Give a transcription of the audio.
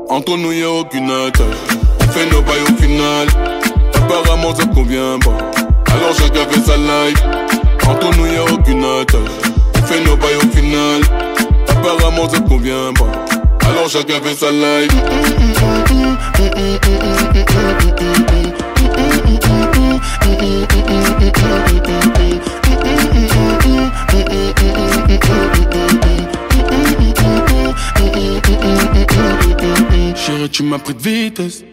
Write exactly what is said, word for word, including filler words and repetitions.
Entre nous y'a aucune attache. On fait nos bails au final. Apparemment ça convient pas. Alors chacun fait sa life. Entre nous y'a aucune attache. On fait nos bails au final. Apparemment ça convient pas. Alors chacun fait sa life. Chérie, tu m'as pris de vitesse.